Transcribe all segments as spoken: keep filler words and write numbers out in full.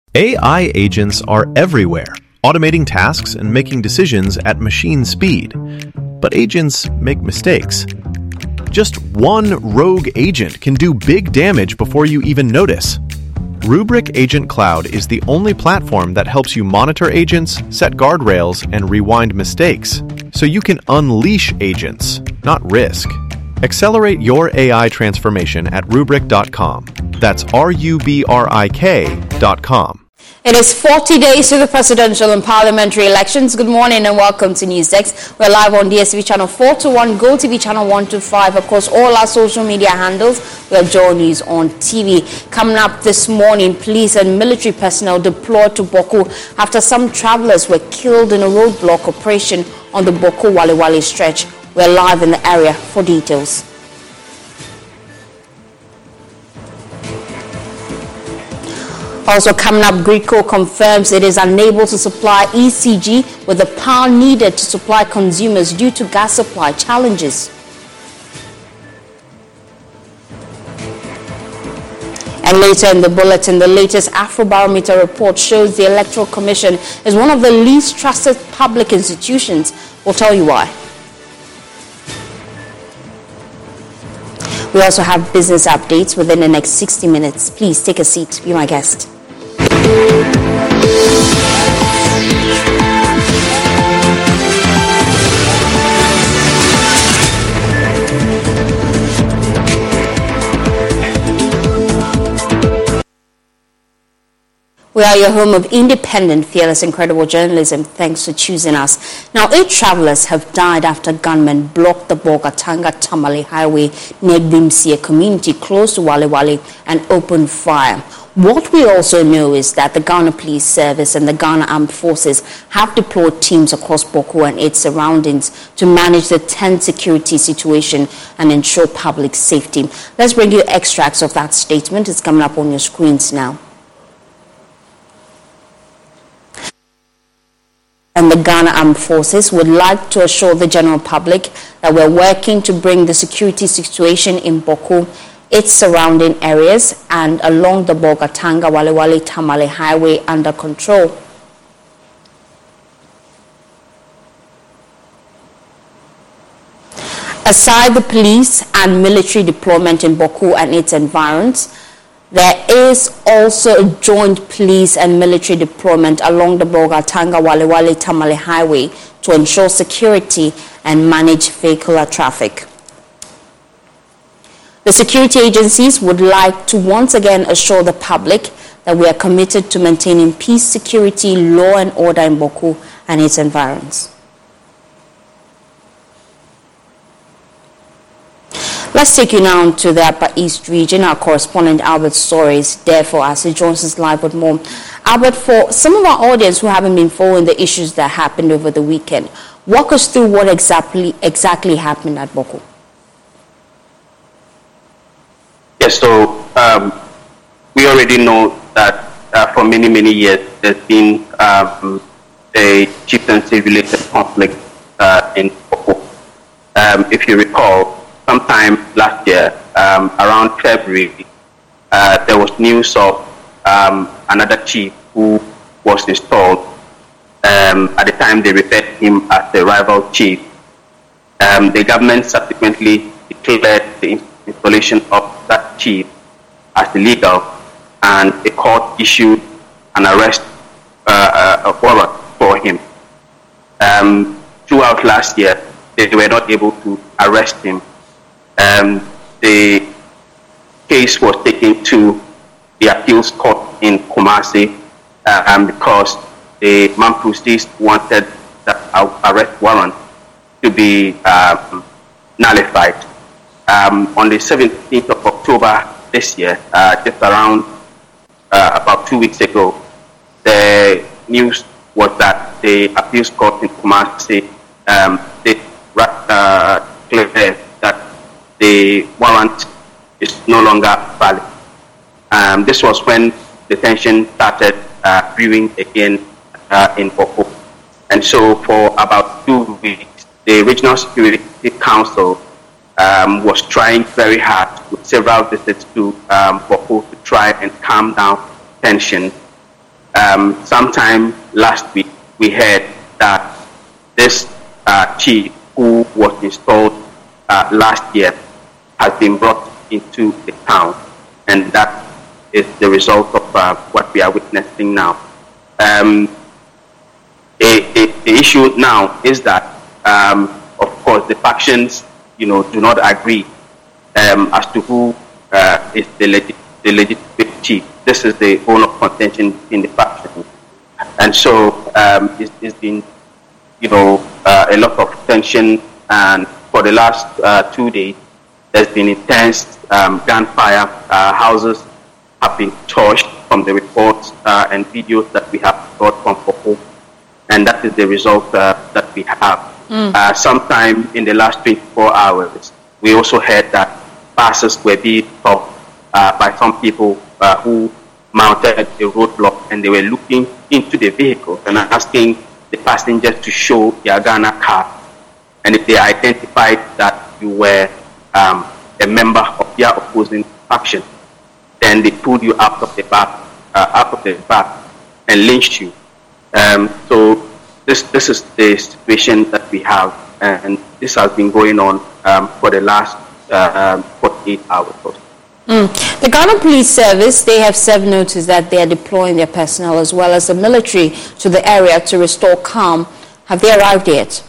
A I agents are everywhere, automating tasks and making decisions at machine speed. But agents make mistakes. Just one rogue agent can do big damage before you even notice. Rubrik Agent Cloud is the only platform that helps you monitor agents, set guardrails, and rewind mistakes, so you can unleash agents, not risk. Accelerate your A I transformation at rubrik dot com. That's R U B R I K dot com. It is forty days to the presidential and parliamentary elections. Good morning and welcome to NewsDesk. We're live on D S T V channel four two one, Go T V channel one two five, across all our social media handles. We are Joy News on T V. Coming up this morning, police and military personnel deployed to Bawku after some travelers were killed in a roadblock operation on the Bawku Wale Wale stretch. We're live in the area for details. Also coming up, Greenco confirms it is unable to supply E C G with the power needed to supply consumers due to gas supply challenges. And later in the bulletin, the latest Afrobarometer report shows the Electoral Commission is one of the least trusted public institutions. We'll tell you why. We also have business updates within the next sixty minutes. Please take a seat. Be my guest. We are your home of independent, fearless, incredible journalism. Thanks for choosing us. Now, eight travelers have died after gunmen blocked the Bolgatanga Tamale Highway near Dimsie community close to Wale Wale and opened fire. What we also know is that the Ghana Police Service and the Ghana Armed Forces have deployed teams across Bawku and its surroundings to manage the tense security situation and ensure public safety. Let's bring you extracts of that statement. It's coming up on your screens now. And the Ghana Armed Forces would like to assure the general public that we're working to bring the security situation in Bawku, its surrounding areas, and along the Bolgatanga Wale Wale Tamale Highway under control. Aside the police and military deployment in Bawku and its environs, there is also a joint police and military deployment along the Bolgatanga Wale Wale Tamale Highway to ensure security and manage vehicular traffic. The security agencies would like to once again assure the public that we are committed to maintaining peace, security, law and order in Bawku and its environs. Let's take you now to the Upper East region. Our correspondent Albert Story is there for us. He joins us live with more. Albert, for some of our audience who haven't been following the issues that happened over the weekend, walk us through what exactly exactly happened at Bawku. Yes, so um, we already know that uh, for many, many years there's been um, a chieftaincy-related conflict uh, in Bawku. Um, if you recall, sometime last year, um, around February, uh, there was news of um, another chief who was installed. Um, at the time, they referred to him as the rival chief. Um, the government subsequently declared the installation of that chief as illegal, and a court issued an arrest uh, uh, warrant for him. Um, throughout last year, they were not able to arrest him. Um, the case was taken to the appeals court in Kumasi uh, um, because the Mampusis wanted that arrest warrant to be um, nullified. Um, on the seventeenth of October this year, uh, just around uh, about two weeks ago, the news was that the appeals court in Kumasi um, did uh, declare that the warrant is no longer valid. Um, this was when the tension started uh, brewing again uh, in Bawku. And so for about two weeks, the Regional Security Council um, was trying very hard with several visits to um, Bawku to try and calm down tension. um, sometime last week, we heard that this uh, chief who was installed uh, last year has been brought into the town, and that is the result of uh, what we are witnessing now. Um, the, the, the issue now is that, um, of course, the factions, you know, do not agree um, as to who uh, is the, legit, the legitimate chief. This is the bone of contention in the faction, and so um, it's, it's been, you know, uh, a lot of tension. And for the last uh, two days, there's been intense um, gunfire. Uh, houses have been torched from the reports uh, and videos that we have got from Boko. And that is the result uh, that we have. Mm. Uh, sometime in the last twenty-four hours, we also heard that buses were being stopped uh, by some people uh, who mounted a roadblock, and they were looking into the vehicle and asking the passengers to show their Ghana card. And if they identified that you were um, a member of their opposing faction, then they pulled you out of the back, uh, out of the back, and lynched you. Um, so this this is the situation that we have, and this has been going on um, for the last uh, um, forty-eight hours or so. Mm. The Ghana Police Service, they have served notice that they are deploying their personnel as well as the military to the area to restore calm. Have they arrived yet?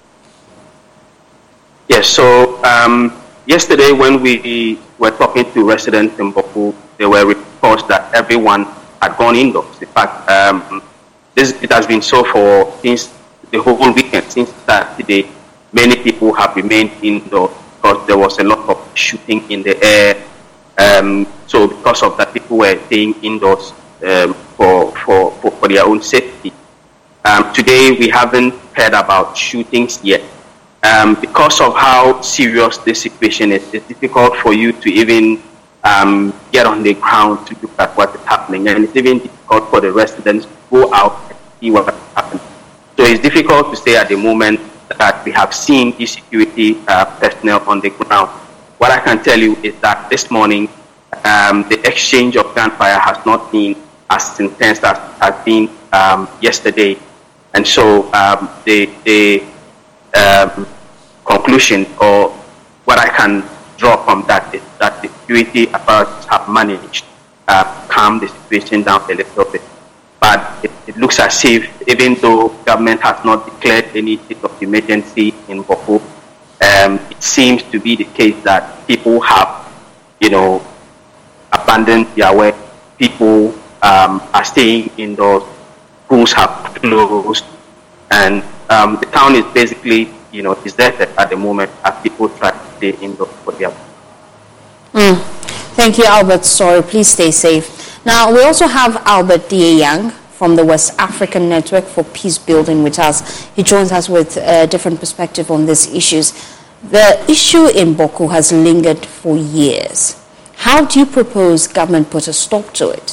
Yes, so um, yesterday when we were talking to residents in Boko, there were reports that everyone had gone indoors. In fact, um, this, it has been so for since the whole weekend, since Saturday. Many people have remained indoors because there was a lot of shooting in the air. Um, so because of that, people were staying indoors um, for, for, for, for their own safety. Um, today, we haven't heard about shootings yet. Um, because of how serious this situation is, it's difficult for you to even um, get on the ground to look at what is happening. And it's even difficult for the residents to go out and see what is happening. So it's difficult to say at the moment that we have seen the security uh, personnel on the ground. What I can tell you is that this morning, um, the exchange of gunfire has not been as intense as has been um, yesterday. And so um, the, the um, conclusion, or what I can draw from that, is that the security apparatus have managed to uh, calm the situation down a little bit. But it, it looks as if, even though government has not declared any state of emergency in Boko, um, it seems to be the case that people have, you know, abandoned their work. People um, are staying indoors. Schools have closed, and um, the town is basically, you know, deserted at the moment as people try to stay indoors for their work. Mm. Thank you, Albert. Sorry, please stay safe. Now, we also have Albert D A Young from the West African Network for Peace Building with us. He joins us with a different perspective on these issues. The issue in Boko has lingered for years. How do you propose government put a stop to it?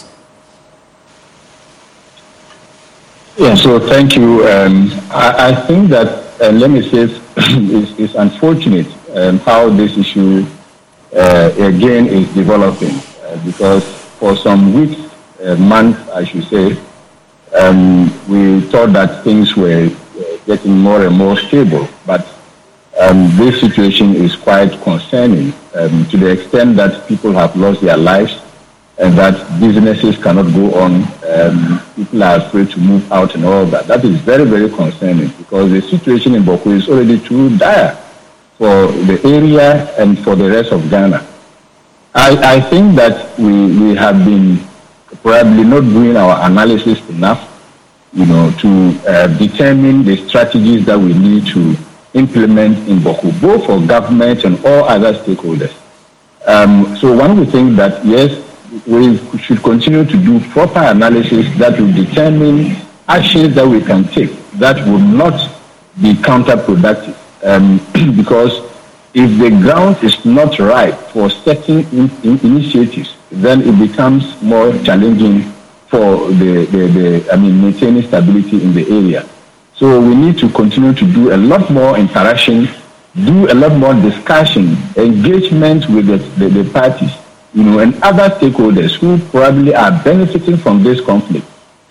Yeah, so thank you. Um, I, I think that, uh, let me say, it's, it's unfortunate um, how this issue, uh, again, is developing. Uh, because for some weeks, uh, months, I should say, um, we thought that things were uh, getting more and more stable. But um, this situation is quite concerning um, to the extent that people have lost their lives and that businesses cannot go on. Um, people are afraid to move out and all that. That is very, very concerning because the situation in Boko is already too dire for the area and for the rest of Ghana. I, I think that we, we have been probably not doing our analysis enough, you know, to uh, determine the strategies that we need to implement in Boko, both for government and all other stakeholders. Um, so one would think that, yes, we should continue to do proper analysis that will determine actions that we can take that will not be counterproductive. Um, because if the ground is not right for certain in, in initiatives, then it becomes more challenging for the, the, the, I mean, maintaining stability in the area. So we need to continue to do a lot more interaction, do a lot more discussion, engagement with the, the, the parties, you know, and other stakeholders who probably are benefiting from this conflict,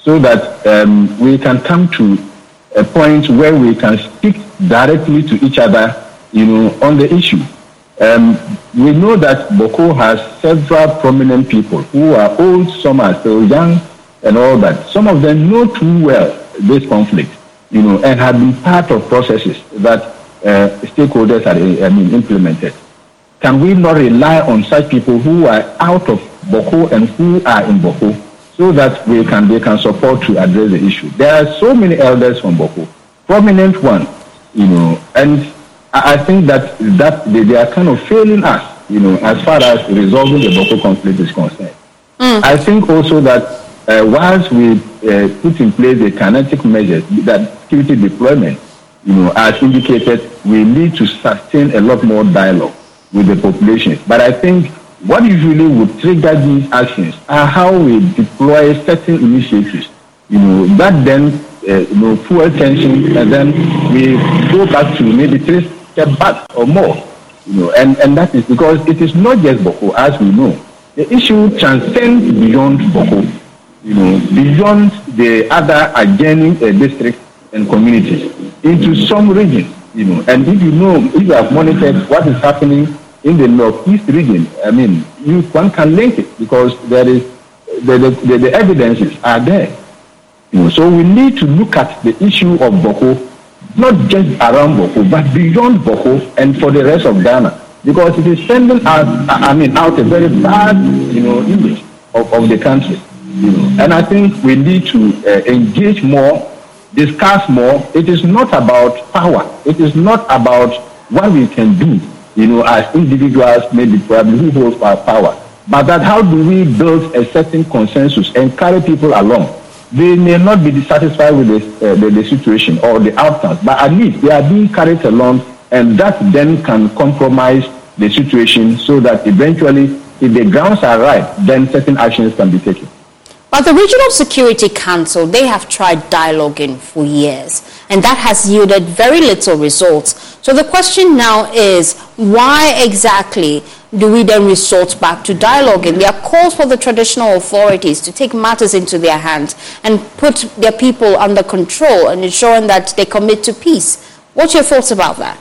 so that um, we can come to a point where we can speak directly to each other, you know, on the issue. Um, we know that Boko has several prominent people who are old, some are still young, and all that. Some of them know too well this conflict, you know, and have been part of processes that uh, stakeholders have I mean, implemented. Can we not rely on such people who are out of Boko and who are in Boko, so that we can they can support to address the issue? There are so many elders from Boko, prominent ones, you know, and I think that that they, they are kind of failing us, you know, as far as resolving the Boko conflict is concerned. Mm. I think also that uh, once we uh, put in place the kinetic measures, that security deployment, you know, as indicated, we need to sustain a lot more dialogue with the populations. But I think what usually would trigger these actions are how we deploy certain initiatives, you know, that then uh, you know, fuel tension, and then we go back to maybe three steps back or more, you know, and, and that is because it is not just Boko, as we know. The issue transcends beyond Boko, you know, beyond the other adjoining uh, districts and communities into some regions, you know. And if you know, if you have monitored what is happening in the northeast region, I mean, you, one can link it because there is the, the, the, the evidences are there. You know, so we need to look at the issue of Boko, not just around Boko, but beyond Boko and for the rest of Ghana, because it is sending out, I mean, out a very bad, you know, image of, of the country. You know, and I think we need to uh, engage more, discuss more. It is not about power. It is not about what we can do, you know, as individuals, maybe probably who holds our power, but that how do we build a certain consensus and carry people along. They may not be dissatisfied with this, uh, the, the situation or the outcomes, but at least they are being carried along, and that then can compromise the situation so that eventually, if the grounds are right, then certain actions can be taken. But the Regional Security Council, they have tried dialoguing for years, and that has yielded very little results. So the question now is, why exactly do we then resort back to dialoguing? There are calls for the traditional authorities to take matters into their hands and put their people under control and ensuring that they commit to peace. What's your thoughts about that?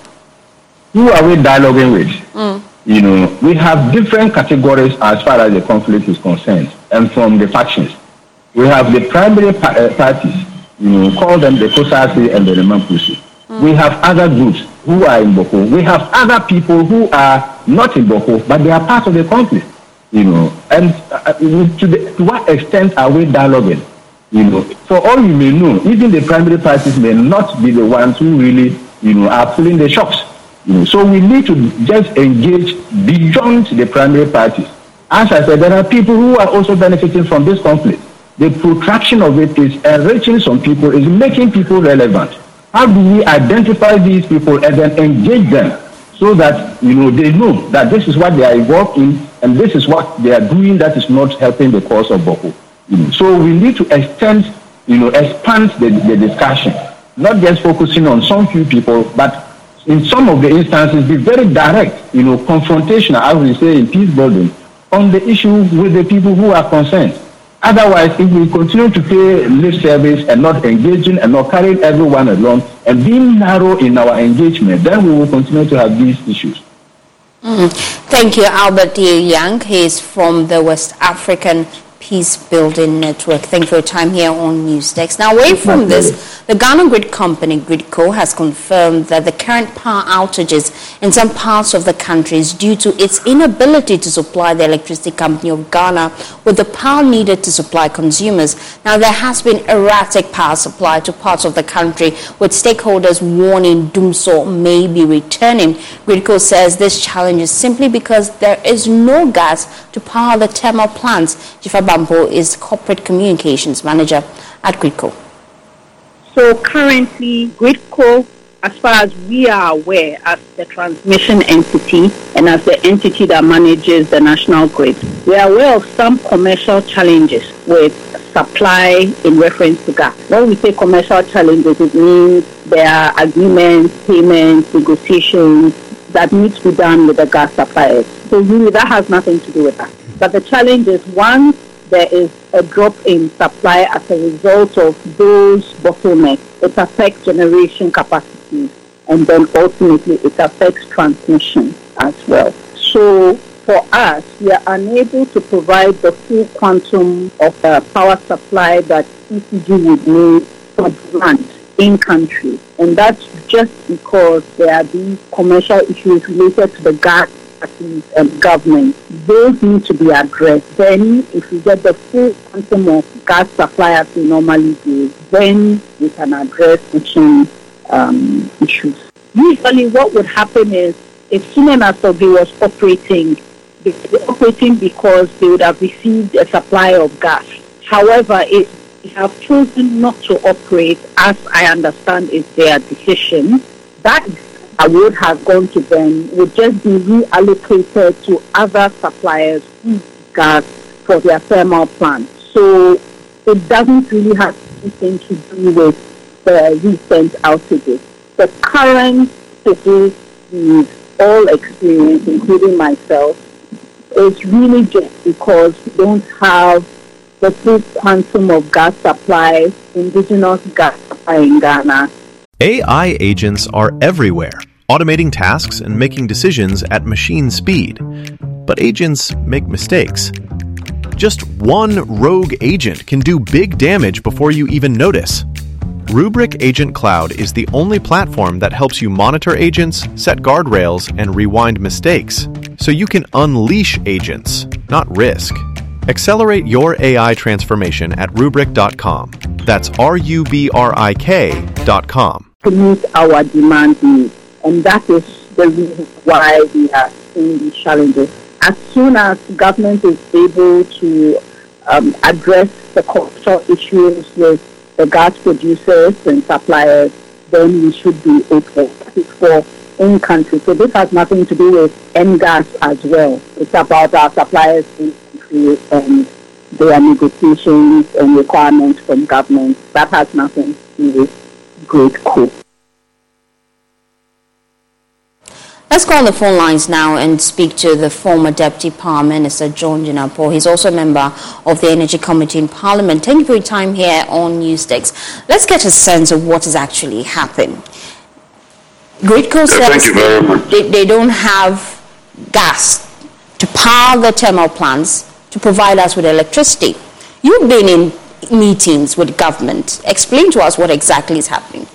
Who are we dialoguing with? Mm. You know, we have different categories as far as the conflict is concerned, and from the factions. We have the primary pa- uh, parties, you know, call them the Kosasi and the Remampusi. Mm. We have other groups who are in Boko. We have other people who are not in Boko, but they are part of the conflict, you know. And uh, to, the, to what extent are we dialoguing? You know, for all you may know, even the primary parties may not be the ones who really, you know, are pulling the shots. You know, so we need to just engage beyond the primary parties. As I said, there are people who are also benefiting from this conflict. The protraction of it is enriching some people, is making people relevant. How do we identify these people and then engage them so that, you know, they know that this is what they are involved in and this is what they are doing that is not helping the cause of Boko. You know, so we need to extend, you know, expand the, the discussion, not just focusing on some few people, but in some of the instances be very direct, you know, confrontational, as we say in peace building, on the issue with the people who are concerned. Otherwise, if we continue to pay lip service and not engaging and not carrying everyone along and being narrow in our engagement, then we will continue to have these issues. Mm. Thank you, Albert Young. He is from the West African Peace Building Network. Thank you for your time here on Newsdesk. Now, away from this, the Ghana Grid Company, Gridco, has confirmed that the current power outages in some parts of the country is due to its inability to supply the Electricity Company of Ghana with the power needed to supply consumers. Now, there has been erratic power supply to parts of the country, with stakeholders warning Dumso may be returning. Gridco says this challenge is simply because there is no gas to power the thermal plants. Jifa Bambo is Corporate Communications Manager at Gridco. So currently, Gridco, as far as we are aware, as the transmission entity and as the entity that manages the national grid, we are aware of some commercial challenges with supply in reference to gas. When we say commercial challenges, it means there are agreements, payments, negotiations that need to be done with the gas suppliers. So really, that has nothing to do with that. But the challenge is, once there is a drop in supply as a result of those bottlenecks, it affects generation capacity, and then ultimately it affects transmission as well. So for us, we are unable to provide the full quantum of the power supply that E C G would need for demand in country. And that's just because there are these commercial issues related to the gas parties and government. Those need to be addressed. Then if we get the full quantum of gas supply as we normally do, then we can address machine um, issues. Usually what would happen is if Siemens Asogi was operating, they were operating because they would have received a supply of gas. However, if they have chosen not to operate, as I understand is their decision, that I would have gone to them would just be reallocated to other suppliers who use gas for their thermal plants. So it doesn't really have anything to do with the recent outages. The current situation we've all experienced, including myself, is really just because we don't have the full quantum of gas supply, indigenous gas supply in Ghana. A I agents are everywhere, automating tasks and making decisions at machine speed. But agents make mistakes. Just one rogue agent can do big damage before you even notice. Rubrik Agent Cloud is the only platform that helps you monitor agents, set guardrails, and rewind mistakes, so you can unleash agents, not risk. Accelerate your A I transformation at rubrik dot com. That's R U B R I K dot com. To meet our demand needs, and that is the reason why we are seeing these challenges. As soon as government is able to um, address the cultural issues with the gas producers and suppliers, then we should be okay. It's for in country. So this has nothing to do with N gas as well. It's about our suppliers in country and their negotiations and requirements from government. That has nothing to do with Great Coal. Let's go on the phone lines now and speak to the former Deputy Power Minister, John Jinapor. He's also a member of the Energy Committee in Parliament. Thank you for your time here on Newstakes. Let's get a sense of what has actually happened. Great Coal says they, they, they don't have gas to power the thermal plants to provide us with electricity. You've been in meetings with government. Explain to us what exactly is happening.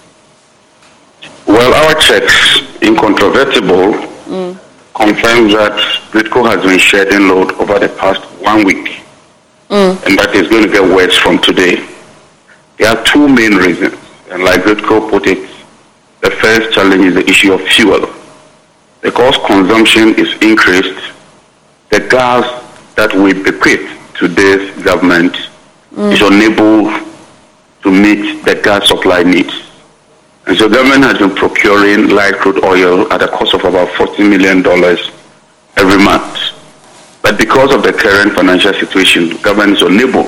Well, our checks, incontrovertible, mm. confirm that Great Coal has been shedding load over the past one week, mm. and that is going to get worse from today. There are two main reasons, and like Great Coal put it, the first challenge is the issue of fuel. Because consumption is increased, the gas that we bequeath to this government mm. is unable to meet the gas supply needs. And so government has been procuring light crude oil at a cost of about forty million dollars every month. But because of the current financial situation, government is unable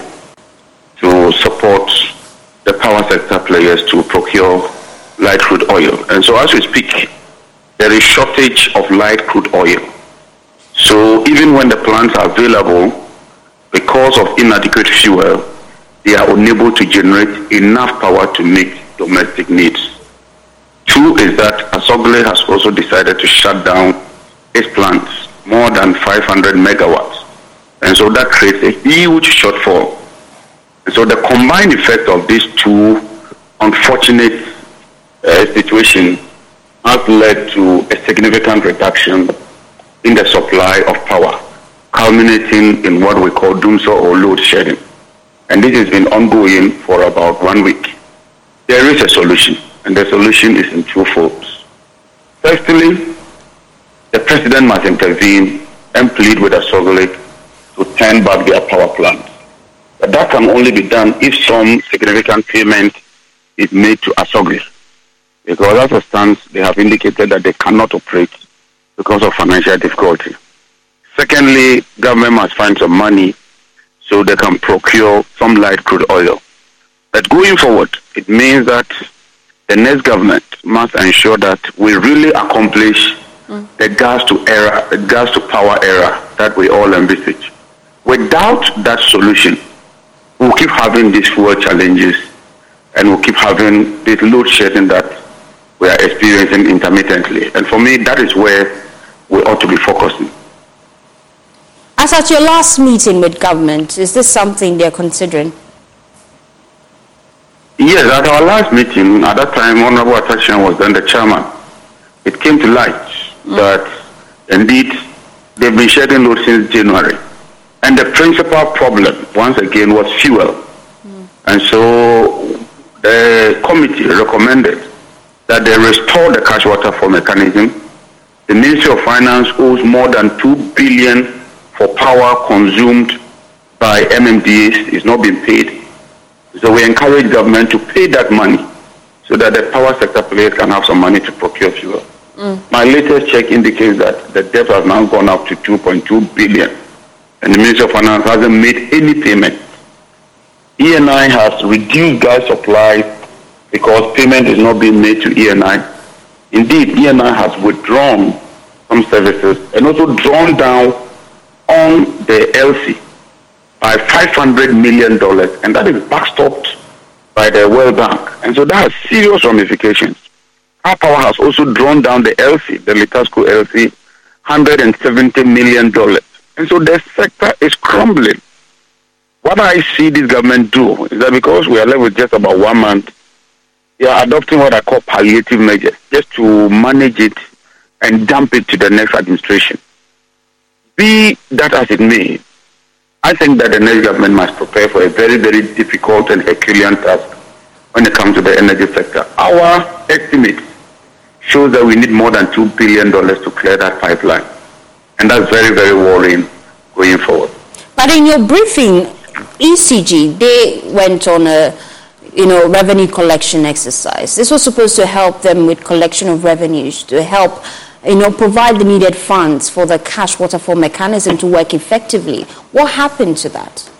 to support the power sector players to procure light crude oil. And so as we speak, there is shortage of light crude oil. So even when the plants are available, because of inadequate fuel, they are unable to generate enough power to meet domestic needs. Two is that Asogli has also decided to shut down its plants, more than five hundred megawatts. And so that creates a huge shortfall. And so the combined effect of these two unfortunate uh, situations has led to a significant reduction in the supply of power, culminating in what we call doomsday or load shedding. And this has been ongoing for about one week. There is a solution, and the solution is in two folds. Firstly, the president must intervene and plead with Asogli to turn back their power plants. But that can only be done if some significant payment is made to Asogli, because as it stands, they have indicated that they cannot operate because of financial difficulty. Secondly, government must find some money so they can procure some light crude oil. But going forward, it means that the next government must ensure that we really accomplish mm. the gas to era, the gas to power era that we all envisage. Without that solution, we'll keep having these fuel challenges, and we'll keep having this load shedding that we are experiencing intermittently. And for me, that is where we ought to be focusing. As at your last meeting with government, is this something they're considering? Yes, at our last meeting, at that time, Honorable Atachian was then the chairman. It came to light mm. that indeed they've been shedding load since January. And the principal problem, once again, was fuel. Mm. And so the committee recommended that they restore the cash water flow mechanism. The Ministry of Finance owes more than two billion dollars for power consumed by M M D As. It's not been paid. So we encourage government to pay that money so that the power sector players can have some money to procure fuel. Mm. My latest check indicates that the debt has now gone up to two point two billion dollars, and the Ministry of Finance hasn't made any payment. E N I has reduced gas supply because payment is not being made to E N I. Indeed, E N I has withdrawn some services and also drawn down on the L C by five hundred million dollars, and that is backstopped by the World Bank. And so that has serious ramifications. Our power has also drawn down the L C, the Litasco L C, one hundred seventy million dollars. And so the sector is crumbling. What I see this government do is that because we are left with just about one month, they are adopting what I call palliative measures, just to manage it and dump it to the next administration. Be that as it may, I think that the next government must prepare for a very, very difficult and Herculean task when it comes to the energy sector. Our estimate shows that we need more than two billion dollars to clear that pipeline. And that's very, very worrying going forward. But in your briefing, E C G, they went on a you know, revenue collection exercise. This was supposed to help them with collection of revenues, to help you know, provide the needed funds for the cash waterfall mechanism to work effectively. What happened to that?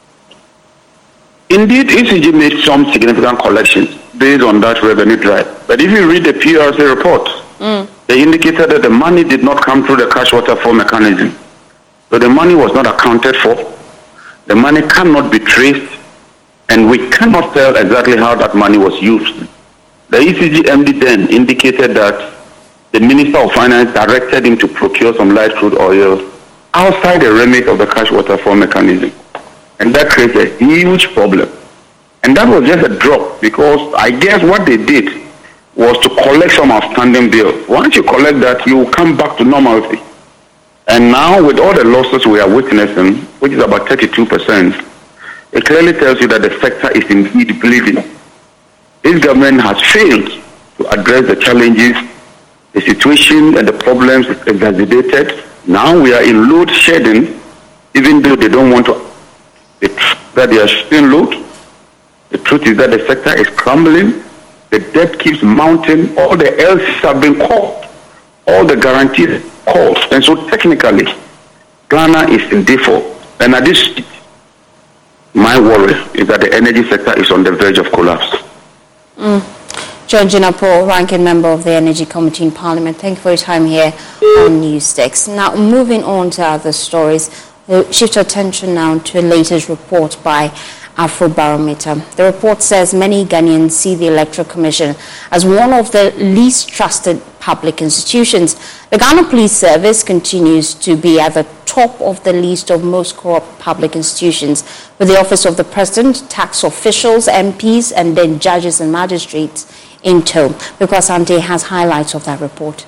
Indeed, E C G made some significant collections based on that revenue drive. But if you read the P R C report, mm. they indicated that the money did not come through the cash waterfall mechanism. So the money was not accounted for. The money cannot be traced, and we cannot tell exactly how that money was used. The E C G M D then indicated that the Minister of Finance directed him to procure some light crude oil outside the remit of the cash waterfall mechanism. And that creates a huge problem. And that was just a drop, because I guess what they did was to collect some outstanding bills. Once you collect that, you will come back to normalcy. And now, with all the losses we are witnessing, which is about thirty-two percent, it clearly tells you that the sector is indeed bleeding. This government has failed to address the challenges. The situation and the problems is exacerbated. Now we are in load shedding, even though they don't want to, that they are shedding load. The truth is that the sector is crumbling. The debt keeps mounting. All the L Cs have been called. All the guarantees called. And so technically, Ghana is in default. And at this stage, my worry is that the energy sector is on the verge of collapse. Mm. John Jinapor, ranking member of the Energy Committee in Parliament, thank you for your time here on Newsdesk. Now, moving on to other stories, we'll shift our attention now to a latest report by Afrobarometer. The report says many Ghanaians see the Electoral Commission as one of the least trusted public institutions. The Ghana Police Service continues to be at the top of the list of most corrupt public institutions, with the Office of the President, tax officials, M Ps, and then judges and magistrates in tow. Because Ante has highlights of that report.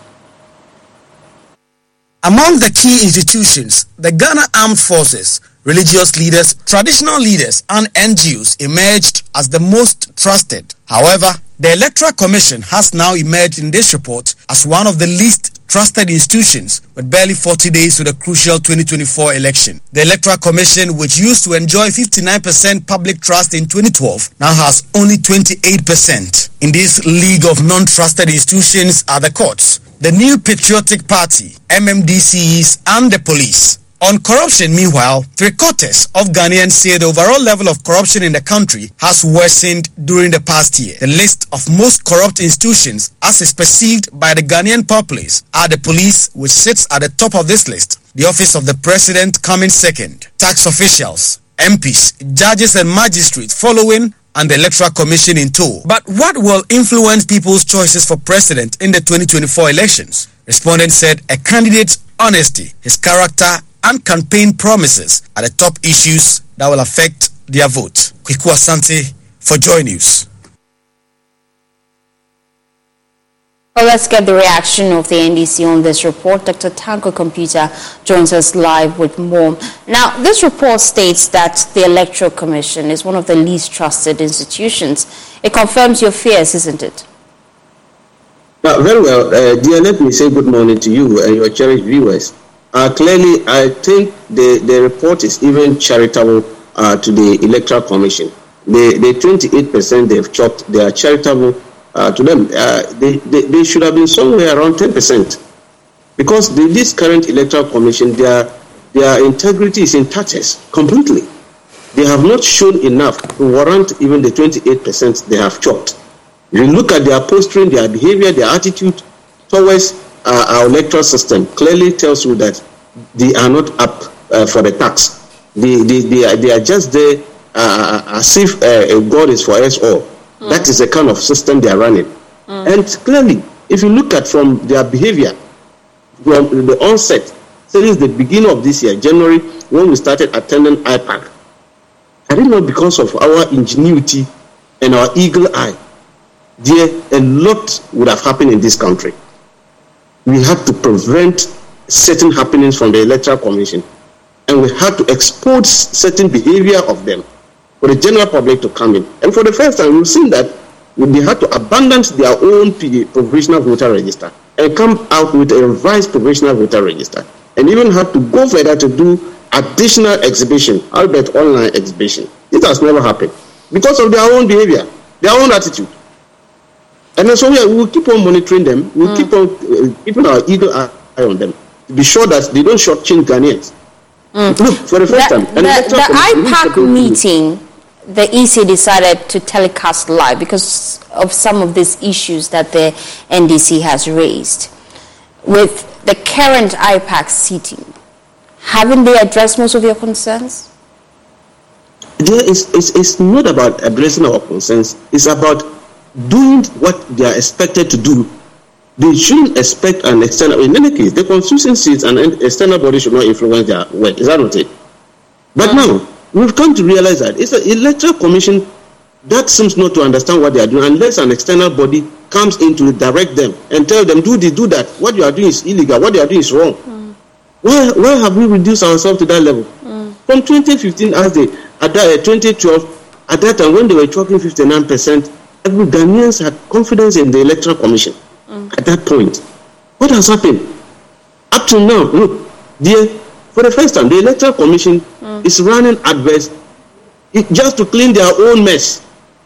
Among the key institutions, the Ghana Armed Forces, religious leaders, traditional leaders, and N G Os emerged as the most trusted. However, the Electoral Commission has now emerged in this report as one of the least trusted institutions, with barely forty days to the crucial twenty twenty-four election. The Electoral Commission, which used to enjoy fifty-nine percent public trust in twenty twelve, now has only twenty-eight percent. In this league of non-trusted institutions are the courts, the New Patriotic Party, M M D C Es, and the police. On corruption, meanwhile, three-quarters of Ghanaians say the overall level of corruption in the country has worsened during the past year. The list of most corrupt institutions, as is perceived by the Ghanaian populace, are the police, which sits at the top of this list, the Office of the President coming second, tax officials, M Ps, judges and magistrates following, and the Electoral Commission in tow. But what will influence people's choices for president in the twenty twenty-four elections? Respondents said a candidate's honesty, his character, and campaign promises are the top issues that will affect their vote. Kwiku Asante for Joy News. Well, let's get the reaction of the N D C on this report. Doctor Tanko Computer joins us live with more. Now, this report states that the Electoral Commission is one of the least trusted institutions. It confirms your fears, isn't it? Uh, very well. Uh, dear, let me say good morning to you and your cherished viewers. Uh, clearly, I think the, the report is even charitable uh, to the Electoral Commission. The, the twenty-eight percent they've chopped, they are charitable uh, to them. Uh, they, they, they should have been somewhere around ten percent. Because the, this current Electoral Commission, their, their integrity is in tatters completely. They have not shown enough to warrant even the twenty-eight percent they have chopped. If you look at their posturing, their behavior, their attitude towards uh, our electoral system, clearly tells you that they are not up uh, for the tax. They, they, they, are, they are just there uh, as if uh, God is for us all. Mm. That is the kind of system they are running. Mm. And clearly, if you look at from their behavior, from the onset, since the beginning of this year, January, when we started attending I PAC, I didn't know because of our ingenuity and our eagle eye, there a lot would have happened in this country. We had to prevent certain happenings from the Electoral Commission, and we had to expose certain behavior of them for the general public to come in. And for the first time, we've seen that they had to abandon their own provisional voter register and come out with a revised provisional voter register, and even had to go further to do additional exhibition, albeit online exhibition. This has never happened because of their own behavior, their own attitude. And so we will keep on monitoring them. We'll mm. keep on uh, keeping our eagle eye on them to be sure that they don't shortchange Ghanaians. Mm. Look, for the first the, time. The, the I PAC meeting, the E C decided to telecast live because of some of these issues that the N D C has raised. With the current I PAC seating, haven't they addressed most of your concerns? There is, it's, it's not about addressing our concerns. It's about doing what they are expected to do. They shouldn't expect an external. In any case, the constitution seats and an external body should not influence their work. Is that not it? But mm. now we've come to realize that it's an electoral commission that seems not to understand what they are doing unless an external body comes in to direct them and tell them, do this, do that. What you are doing is illegal. What you are doing is wrong. Mm. Why, why have we reduced ourselves to that level? Mm. From twenty fifteen, as they at that, uh, twenty twelve, at that time when they were talking fifty-nine percent, every Ghanaians had confidence in the Electoral Commission. Mm. At that point, what has happened? Up to now, look, dear, for the first time, the Electoral Commission mm. is running adverse just to clean their own mess.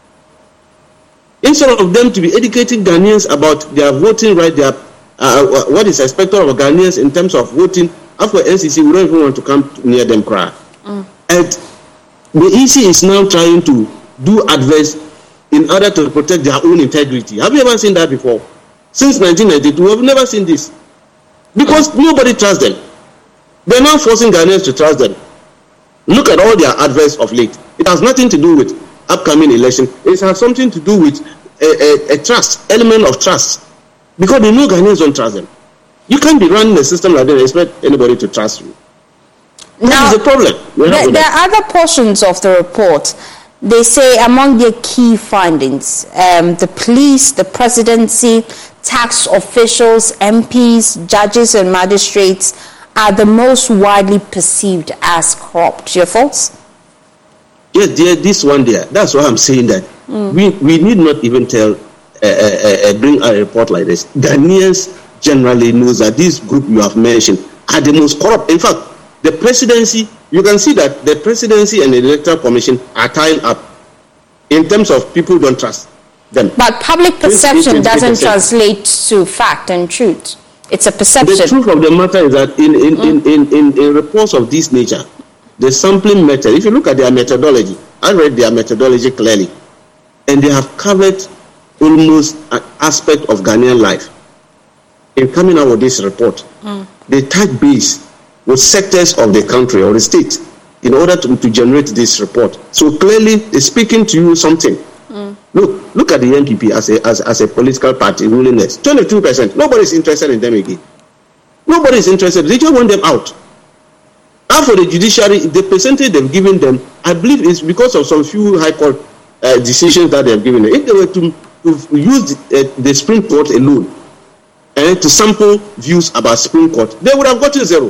Instead of them to be educating Ghanaians about their voting right, their uh, what is expected of Ghanaians in terms of voting, after N C C, we don't even want to come near them cry. Mm. And the E C is now trying to do adverse in order to protect their own integrity. Have you ever seen that before? Since nineteen ninety-two, we have never seen this. Because mm. nobody trusts them. They're now forcing Ghanaians to trust them. Look at all their adverse of late. It has nothing to do with upcoming election. It has something to do with a, a, a trust, element of trust. Because they know Ghanaians don't trust them. You can't be running a system like that and expect anybody to trust you. That now, is a problem. There, there are other portions of the report. They say among their key findings, um, the police, the presidency, tax officials, M Ps, judges and magistrates are the most widely perceived as corrupt. Your thoughts? Yes, dear, this one there. That's why I'm saying that. Mm. We we need not even tell, uh, uh, uh, bring a report like this. Ghanaians generally knows that this group you have mentioned are the most corrupt. In fact, the presidency, you can see that the presidency and the Electoral Commission are tying up in terms of people don't trust them. But public perception doesn't translate to fact and truth. It's a perception. The truth of the matter is that in, in, mm. in, in, in, in reports of this nature, the sampling method, if you look at their methodology, I read their methodology clearly, and they have covered almost an aspect of Ghanaian life. In coming out with this report, mm. they touch base with sectors of the country or the state in order to, to generate this report. So clearly, it's speaking to you something. Mm. Look, look at the N P P as a as, as a political party ruling us. twenty-two percent. Nobody is interested in them again. Nobody is interested. They just want them out. As for the judiciary, the percentage they've given them, I believe it's because of some few high court uh, decisions that they've given them. If they were to, to use the, uh, the Supreme Court alone and uh, to sample views about Supreme Court, they would have gotten zero.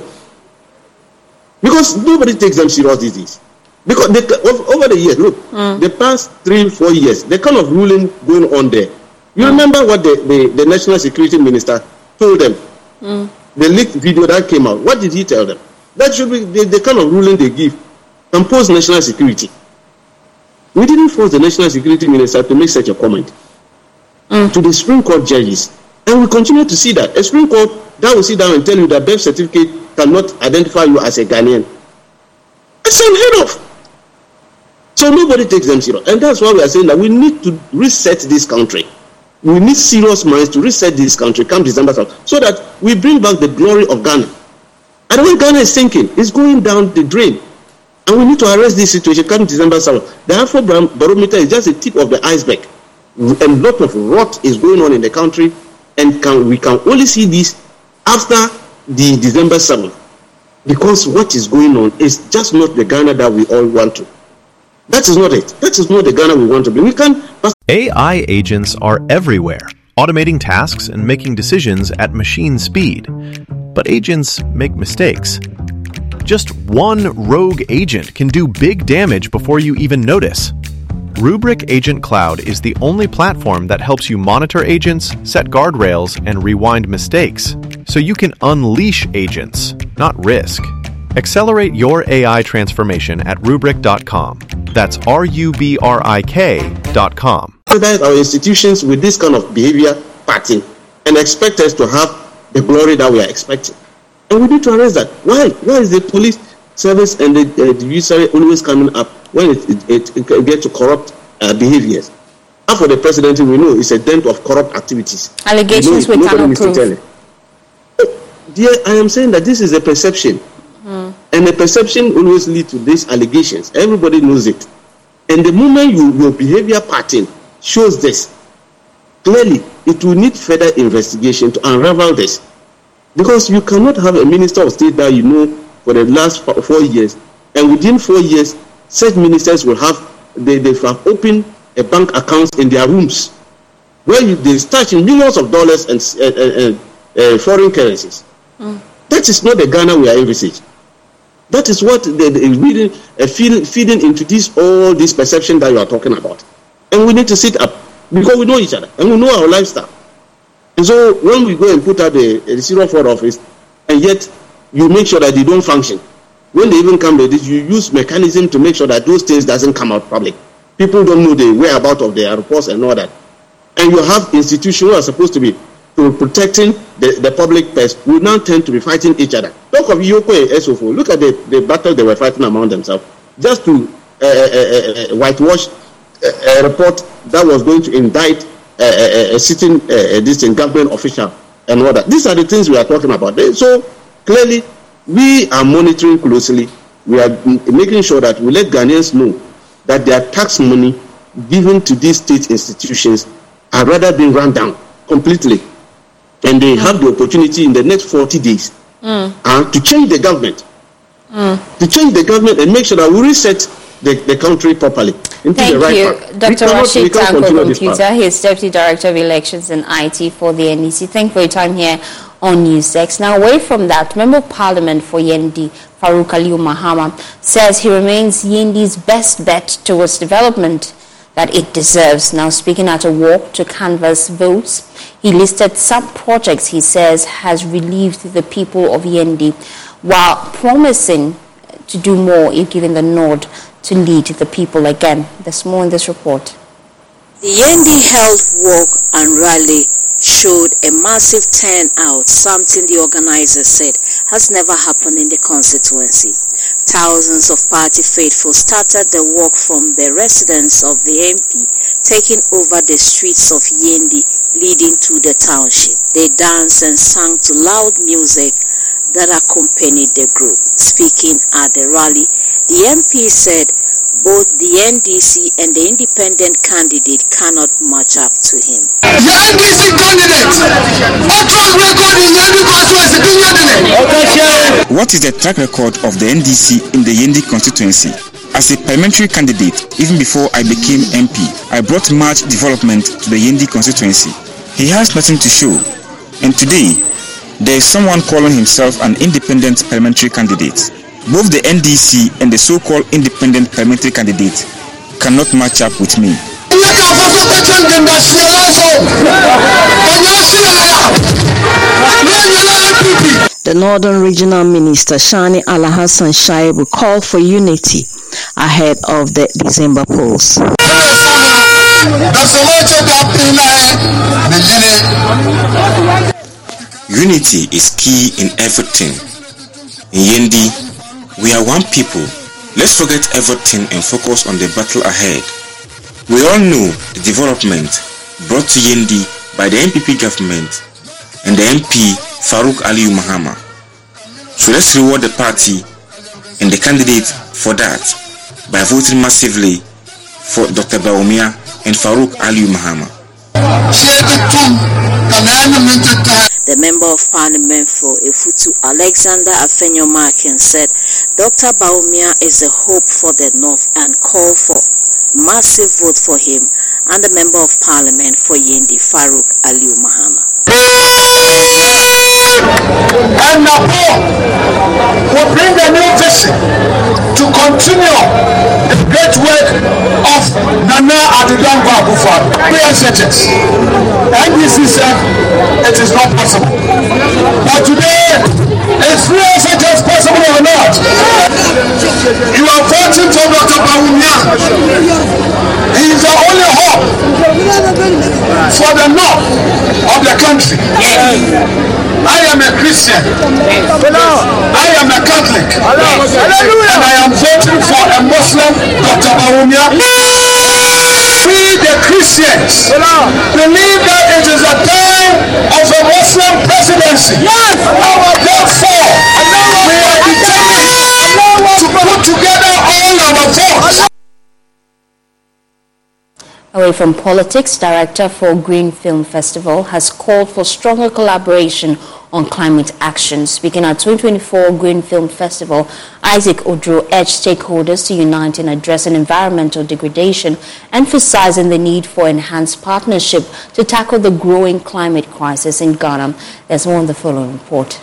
Because nobody takes them serious these days. Because they, over the years, look, mm. the past three, four years, the kind of ruling going on there. You mm. remember what the, the, the National Security Minister told them? Mm. The leaked video that came out. What did he tell them? That should be the, the kind of ruling they give. Impose national security. We didn't force the National Security Minister to make such a comment mm. to the Supreme Court judges. And we continue to see that. A Supreme Court that will sit down and tell you that birth certificate cannot identify you as a Ghanaian. It's unheard of. So nobody takes them serious. And that's why we are saying that we need to reset this country. We need serious minds to reset this country come December seventh, so that we bring back the glory of Ghana. And when Ghana is sinking, it's going down the drain. And we need to arrest this situation come December seventh. The Afro Barometer is just a tip of the iceberg. A lot of rot is going on in the country, and can, we can only see this after the December seventh. Because what is going on is just not the Ghana that we all want to. That is not it. That is not the Ghana we want to be. We can. A I agents are everywhere, automating tasks and making decisions at machine speed. But agents make mistakes. Just one rogue agent can do big damage before you even notice. Rubrik Agent Cloud is the only platform that helps you monitor agents, set guardrails, and rewind mistakes, so you can unleash agents, not risk. Accelerate your A I transformation at rubrik dot com. That's R U B R I K dot com. Our institutions with this kind of behavior pattern and expect us to have the glory that we are expecting. And we need to arrest that. Why? Why is the police service and the, uh, the judiciary always coming up when it, it, it, it gets to corrupt uh, behaviors? And for the presidency, we know it's a dent of corrupt activities. Allegations we, we cannot prove. Dear, I am saying that this is a perception. Mm. And the perception always leads to these allegations. Everybody knows it. And the moment you, your behavior pattern shows this, clearly it will need further investigation to unravel this. Because you cannot have a minister of state that you know for the last four years, and within four years, such ministers will have, they, they have opened a bank account in their rooms, where you, they start in millions of dollars and uh, uh, uh, foreign currencies. Mm. That is not the Ghana we are envisaging. That is what they, they really uh, feed, feeding into this all this perception that you are talking about. And we need to sit up because we know each other and we know our lifestyle. And so when we go and put out the, the zero fraud office, and yet you make sure that they don't function. When they even come with this, you use mechanism to make sure that those things doesn't come out public. People don't know the whereabouts of their reports and all that. And you have institutions who are supposed to be to protecting the, the public purse will now tend to be fighting each other. Talk of Yoko and S O F O. Look at the, the battle they were fighting among themselves. Just to uh, uh, uh, whitewash a, a report that was going to indict a, a, a sitting uh, this government official and all that. These are the things we are talking about. So clearly, we are monitoring closely. We are making sure that we let Ghanaians know that their tax money given to these state institutions are rather being run down completely. And they have the opportunity in the next forty days mm. uh, to change the government. Mm. To change the government and make sure that we reset the, the country properly. Into Thank the right you. path. Doctor Rashid Tanko Computer, he is Deputy Director of Elections and I T for the N D C. Thank you for your time here on NewsX. Now, away from that, Member of Parliament for Yendi, Farouk Aliyu Mahama, says he remains Yendi's best bet towards development that it deserves. Now, speaking at a walk to canvass votes, he listed some projects he says has relieved the people of Yendi, while promising to do more if given the nod to lead the people again. There's more in this report. The Yendi Health Walk and Rally showed a massive turnout, something the organizers said has never happened in the constituency. Thousands of party faithful started the walk from the residence of the M P, taking over the streets of Yendi, leading to the township. They danced and sang to loud music that accompanied the group. Speaking at the rally, The M P said both the N D C and the independent candidate cannot match up to him. The N D C candidate, what track record in Yendi constituency? What is the track record of the N D C in the Yendi constituency? As a parliamentary candidate, even before I became M P, I brought much development to the Yendi constituency. He has nothing to show, and today, there is someone calling himself an independent parliamentary candidate. Both the N D C and the so-called independent parliamentary candidate cannot match up with me. The Northern Regional Minister Shani Alhassan Shaibu called for unity ahead of the December polls. Unity is key in everything. In Yendi, we are one people. Let's forget everything and focus on the battle ahead. We all know the development brought to Yendi by the N P P government and the M P Farouk Aliyu Mahama. So let's reward the party and the candidate for that by voting massively for Doctor Bawumia and Farouk Aliyu Mahama. The Member of Parliament for Efutu, Alexander Afenyo-Markin, said Doctor Bawumia is a hope for the North and called for massive vote for him and the Member of Parliament for Yendi, Farouk Aliyu Mahama. And Napoli will bring a new vision to continue the great work of Nana Addo Akufo-Addo. P S H S. N D C said it is not possible. But today, is P S H S possible or not? You are voting for Doctor Bawumia. He is the only hope for the north of the country. I am a Christian. I am a Catholic. And I am voting for a Muslim, Doctor Bawumia. We, the Christians, believe that it is a time of a Muslim presidency. Therefore, we are determined to put together all our votes. Away from politics, Director for Green Film Festival has called for stronger collaboration on climate action. Speaking at twenty twenty-four Green Film Festival, Isaac Odro urged stakeholders to unite in addressing environmental degradation, emphasizing the need for enhanced partnership to tackle the growing climate crisis in Ghana. There's more in the following report.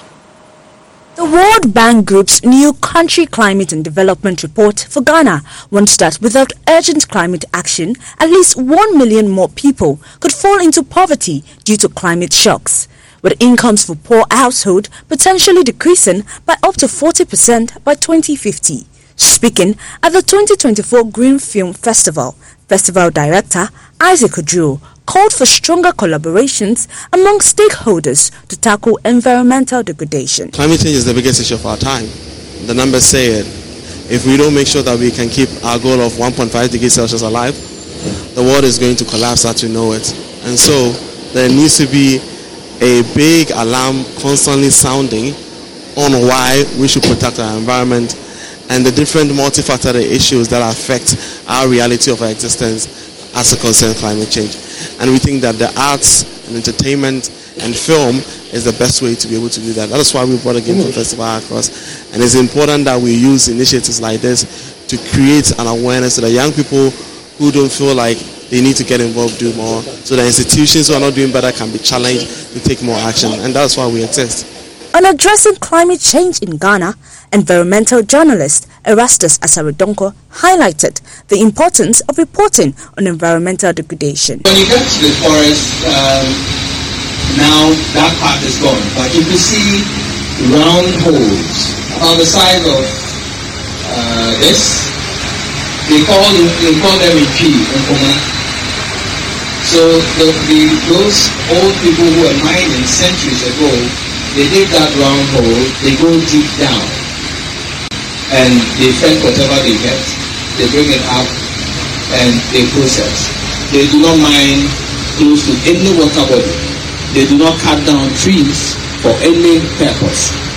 The World Bank Group's new Country Climate and Development Report for Ghana warns that without urgent climate action, at least one million more people could fall into poverty due to climate shocks, with incomes for poor households potentially decreasing by up to forty percent by twenty fifty. Speaking at the twenty twenty-four Green Film Festival, Festival Director Isaac Odro called for stronger collaborations among stakeholders to tackle environmental degradation. Climate change is the biggest issue of our time. The numbers say it. If we don't make sure that we can keep our goal of one point five degrees Celsius alive, the world is going to collapse as we know it. And so there needs to be a big alarm constantly sounding on why we should protect our environment and the different multifactorial issues that affect our reality of our existence as it concerns climate change. And we think that the arts and entertainment and film is the best way to be able to do that. That is why we brought a Green Film Festival across. And it's important that we use initiatives like this to create an awareness so that young people who don't feel like they need to get involved do more, so that institutions who are not doing better can be challenged to take more action. And that's why we exist. On addressing climate change in Ghana, environmental journalist Erastus Asarodonko highlighted the importance of reporting on environmental degradation. When you get to the forest, um, now that part is gone, but you can see round holes on the side of uh, this. They call they call them a P in Koma. So the, the, those old people who were mining centuries ago, they dig that round hole, they go deep down, and they fetch whatever they get, they bring it up, and they process. They do not mine close to any water body. They do not cut down trees for any purpose.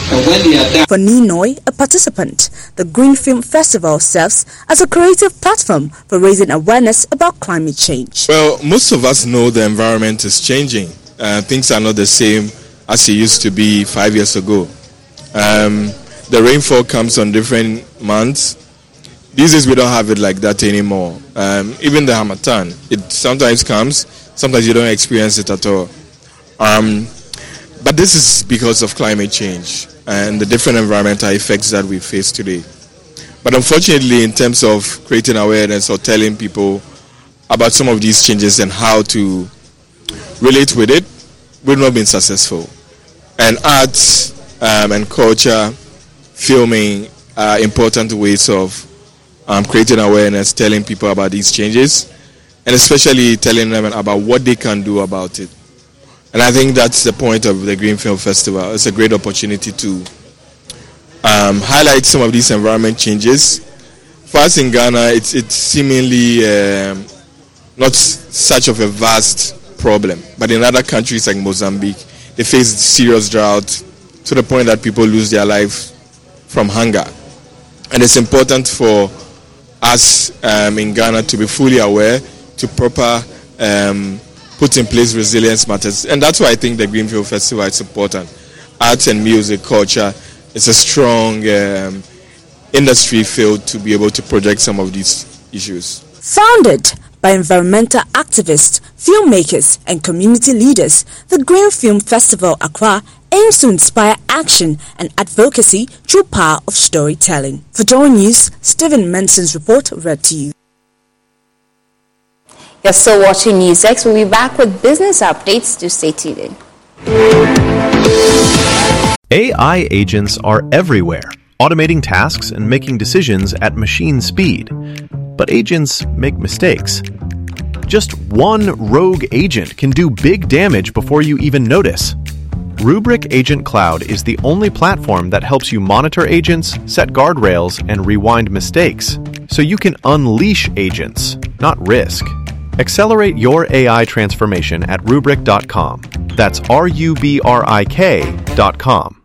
And when they are done, for Ninoy, a participant, the Green Film Festival serves as a creative platform for raising awareness about climate change. Well, most of us know the environment is changing. Uh, things are not the same as it used to be five years ago. Um, the rainfall comes on different months. These days we don't have it like that anymore. Um, even the Harmattan, it sometimes comes, sometimes you don't experience it at all. Um, but this is because of climate change and the different environmental effects that we face today. But unfortunately, in terms of creating awareness or telling people about some of these changes and how to relate with it, we've not been successful. And arts um, and culture, filming are important ways of um, creating awareness, telling people about these changes, and especially telling them about what they can do about it. And I think that's the point of the Green Film Festival. It's a great opportunity to um, highlight some of these environment changes. For us in Ghana, it's, it's seemingly um, not such of a vast problem. But in other countries like Mozambique, they face serious drought to the point that people lose their life from hunger. And it's important for us um, in Ghana to be fully aware, to proper um, put in place resilience matters. And that's why I think the Green Film Festival is important. Arts and music, culture, it's a strong um, industry field to be able to project some of these issues. Founded by environmental activists, filmmakers and community leaders, the Green Film Festival Accra aims to inspire action and advocacy through power of storytelling. For Dawn News, Stephen Menson's report read to you. You're still watching NewsX. We'll be back with business updates. Do stay tuned. A I agents are everywhere, automating tasks and making decisions at machine speed. But agents make mistakes. Just one rogue agent can do big damage before you even notice. Rubrik Agent Cloud is the only platform that helps you monitor agents, set guardrails, and rewind mistakes, so you can unleash agents, not risk. Accelerate your A I transformation at rubrik dot com. That's R U B R I K dot com.